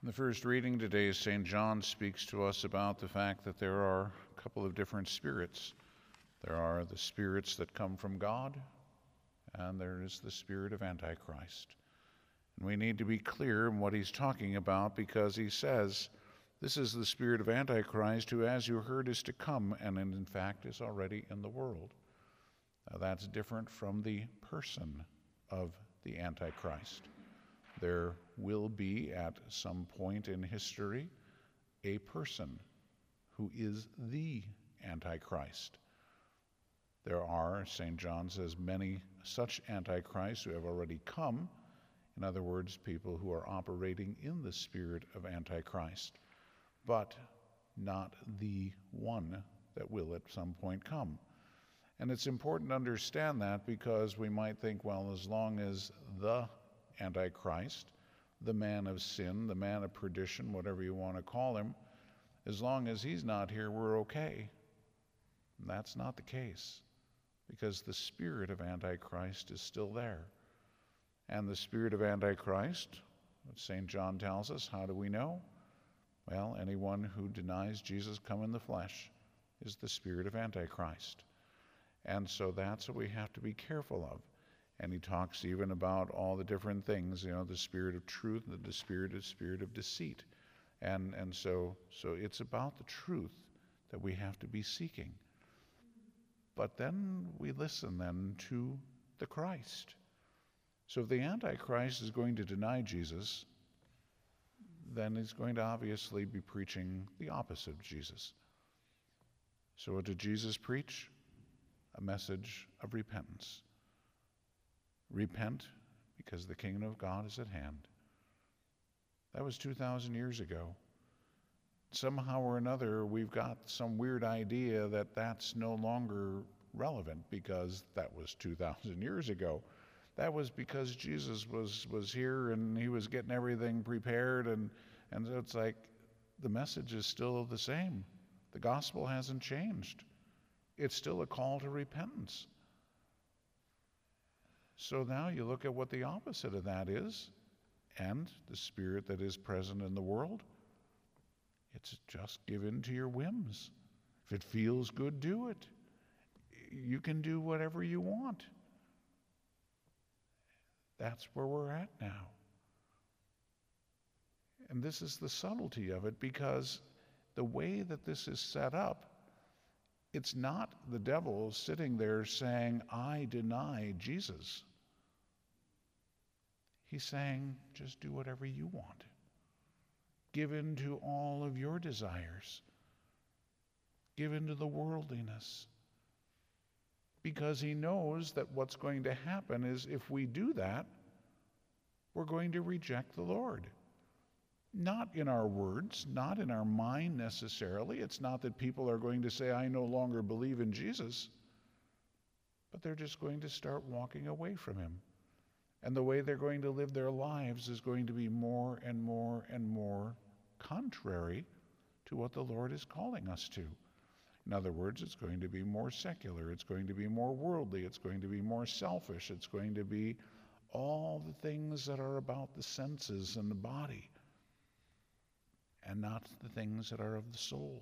The first reading today, St. John speaks to us about the fact that there are a couple of different spirits. There are the spirits that come from God, and there is the spirit of Antichrist. And we need to be clear in what he's talking about, because he says, this is the spirit of Antichrist who, as you heard, is to come, and in fact is already in the world. Now, that's different from the person of the Antichrist. There will be, at some point in history, a person who is the Antichrist. There are, St. John says, many such Antichrists who have already come. In other words, people who are operating in the spirit of Antichrist, but not the one that will at some point come. And it's important to understand that, because we might think, well, as long as the Antichrist, the man of sin, the man of perdition, whatever you want to call him, as long as he's not here, we're okay. And that's not the case, because the spirit of Antichrist is still there. And the spirit of Antichrist, St. John tells us, how do we know? Well, anyone who denies Jesus come in the flesh is the spirit of Antichrist. And so that's what we have to be careful of. And he talks even about all the different things, the spirit of truth, the spirit of deceit. And so it's about the truth that we have to be seeking. But then we listen then to the Christ. So if the Antichrist is going to deny Jesus, then he's going to obviously be preaching the opposite of Jesus. So what did Jesus preach? A message of repentance. Repent, because the kingdom of God is at hand. That was 2,000 years ago. Somehow or another, we've got some weird idea that that's no longer relevant, because that was 2,000 years ago. That was because Jesus was here and he was getting everything prepared, and so it's like the message is still the same. The gospel hasn't changed. It's still a call to repentance. So now you look at what the opposite of that is, and the spirit that is present in the world, it's just given to your whims. If it feels good, do it. You can do whatever you want. That's where we're at now. And this is the subtlety of it, because the way that this is set up, it's not the devil sitting there saying, I deny Jesus. He's saying, just do whatever you want. Give in to all of your desires. Give in to the worldliness. Because he knows that what's going to happen is, if we do that, we're going to reject the Lord. Not in our words, not in our mind necessarily. It's not that people are going to say, I no longer believe in Jesus, but they're just going to start walking away from him. And the way they're going to live their lives is going to be more and more and more contrary to what the Lord is calling us to. In other words, it's going to be more secular, it's going to be more worldly, it's going to be more selfish, it's going to be all the things that are about the senses and the body, and not the things that are of the soul.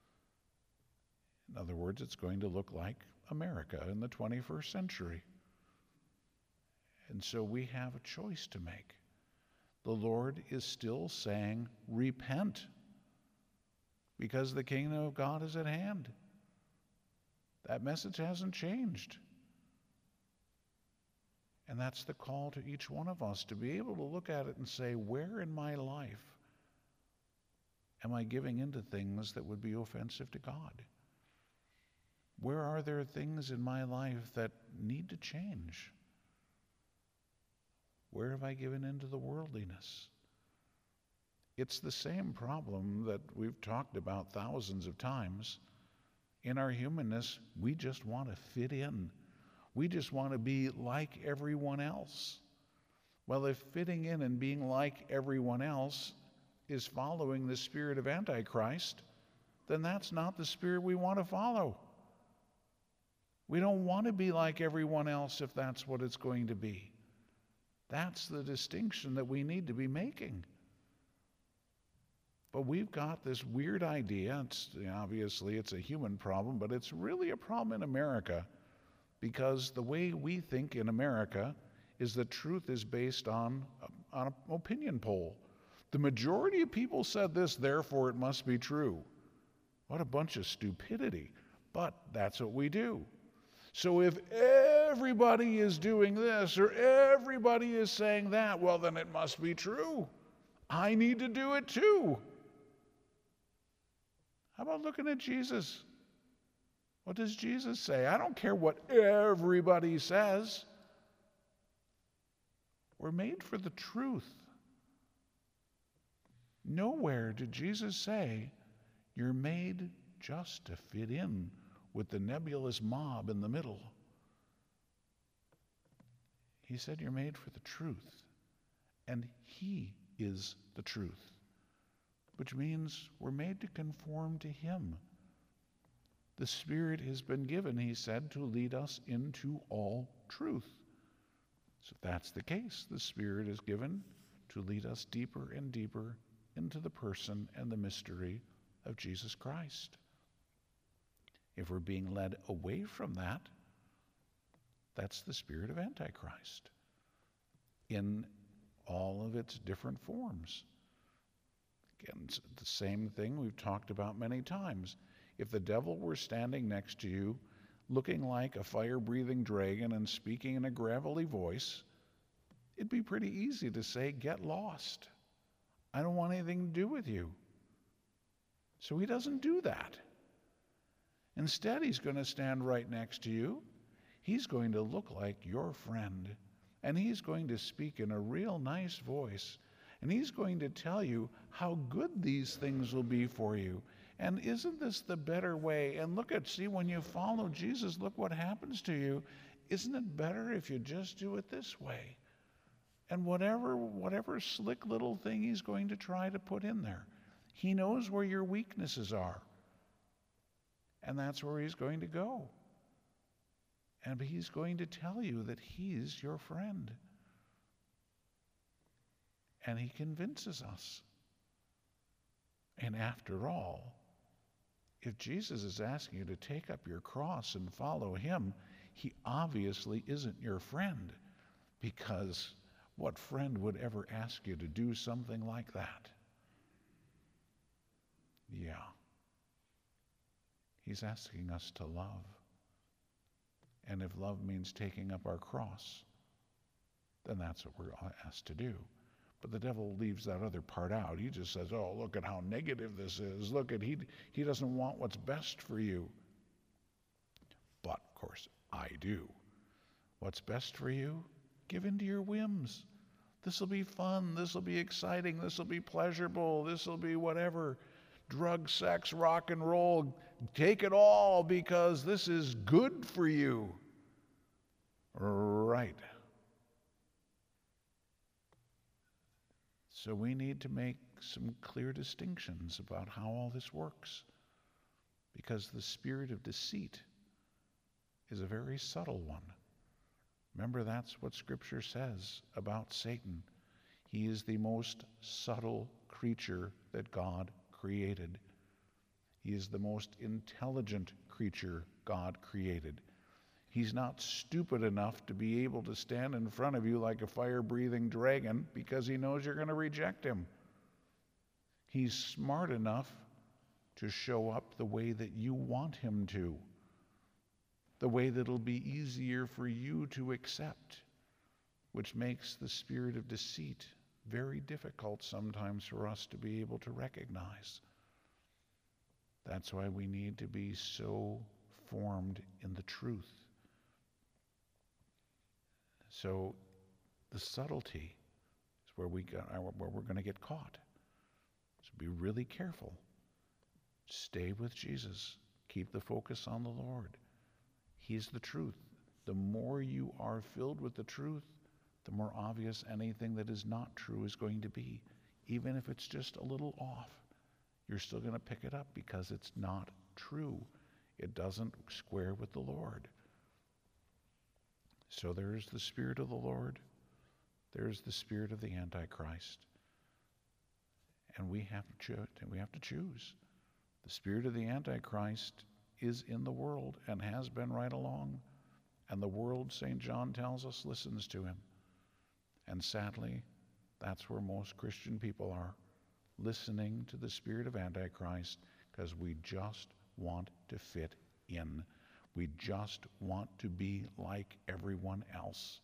In other words, it's going to look like America in the 21st century. And so we have a choice to make. The Lord is still saying, repent, because the kingdom of God is at hand. That message hasn't changed. And that's the call to each one of us, to be able to look at it and say, where in my life am I giving into things that would be offensive to God? Where are there things in my life that need to change? Where have I given into the worldliness? It's the same problem that we've talked about thousands of times. In our humanness, we just want to fit in. We just want to be like everyone else. Well, if fitting in and being like everyone else is following the spirit of Antichrist, then that's not the spirit we want to follow. We don't want to be like everyone else if that's what it's going to be. That's the distinction that we need to be making. But we've got this weird idea. Obviously, it's a human problem, but it's really a problem in America because the way we think in America is that truth is based on an opinion poll. The majority of people said this, therefore it must be true. What a bunch of stupidity. But that's what we do. So if everybody is doing this or everybody is saying that, well, then it must be true. I need to do it too. How about looking at Jesus? What does Jesus say? I don't care what everybody says. We're made for the truth. Nowhere did Jesus say you're made just to fit in with the nebulous mob in the middle. He said you're made for the truth, and He is the truth, which means we're made to conform to Him. The Spirit has been given, He said, to lead us into all truth. So if that's the case, the Spirit is given to lead us deeper and deeper into the person and the mystery of Jesus Christ. If we're being led away from that, that's the spirit of Antichrist in all of its different forms. Again, it's the same thing we've talked about many times. If the devil were standing next to you, looking like a fire-breathing dragon and speaking in a gravelly voice, it'd be pretty easy to say, get lost. I don't want anything to do with you. So he doesn't do that. Instead, he's going to stand right next to you. He's going to look like your friend, and he's going to speak in a real nice voice, and he's going to tell you how good these things will be for you. And isn't this the better way? And see, when you follow Jesus, look what happens to you. Isn't it better if you just do it this way? And whatever slick little thing he's going to try to put in there, he knows where your weaknesses are. And that's where he's going to go. And he's going to tell you that he's your friend. And he convinces us. And after all, if Jesus is asking you to take up your cross and follow him, he obviously isn't your friend, because what friend would ever ask you to do something like that? Yeah. He's asking us to love. And if love means taking up our cross, then that's what we're asked to do. But the devil leaves that other part out. He just says, oh, look at how negative this is. Look at, he doesn't want what's best for you. But, of course, I do. What's best for you? Give in to your whims. This will be fun. This will be exciting. This will be pleasurable. This will be whatever. Drug, sex, rock and roll. Take it all because this is good for you. Right. So we need to make some clear distinctions about how all this works, because the spirit of deceit is a very subtle one. Remember, that's what Scripture says about Satan. He is the most subtle creature that God created. He is the most intelligent creature God created. He's not stupid enough to be able to stand in front of you like a fire-breathing dragon because he knows you're going to reject him. He's smart enough to show up the way that you want him to, the way that'll be easier for you to accept, which makes the spirit of deceit very difficult sometimes for us to be able to recognize. That's why we need to be so formed in the truth. So the subtlety is where we're going to get caught. So be really careful. Stay with Jesus. Keep the focus on the Lord. He's the truth. The more you are filled with the truth, the more obvious anything that is not true is going to be. Even if it's just a little off, you're still going to pick it up because it's not true. It doesn't square with the Lord. So there's the Spirit of the Lord. There's the spirit of the Antichrist. And we have to choose. The spirit of the Antichrist is in the world and has been right along. And the world, St. John tells us, listens to him. And sadly, that's where most Christian people are, listening to the spirit of Antichrist because we just want to fit in. We just want to be like everyone else.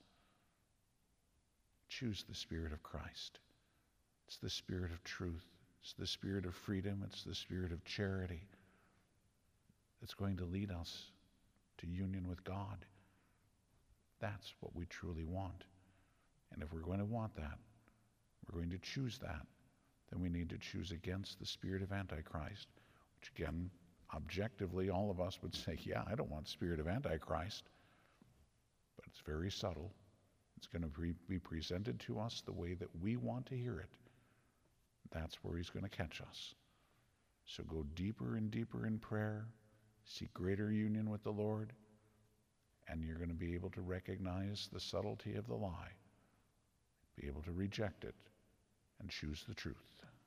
Choose the spirit of Christ. It's the spirit of truth. It's the spirit of freedom. It's the spirit of charity that's going to lead us to union with God. That's what we truly want. And if we're going to want that, we're going to choose that, then we need to choose against the spirit of Antichrist, which again, objectively, all of us would say, yeah, I don't want the spirit of Antichrist. But it's very subtle. It's going to be presented to us the way that we want to hear it. That's where he's going to catch us. So go deeper and deeper in prayer, seek greater union with the Lord, and you're going to be able to recognize the subtlety of the lie, be able to reject it, and choose the truth.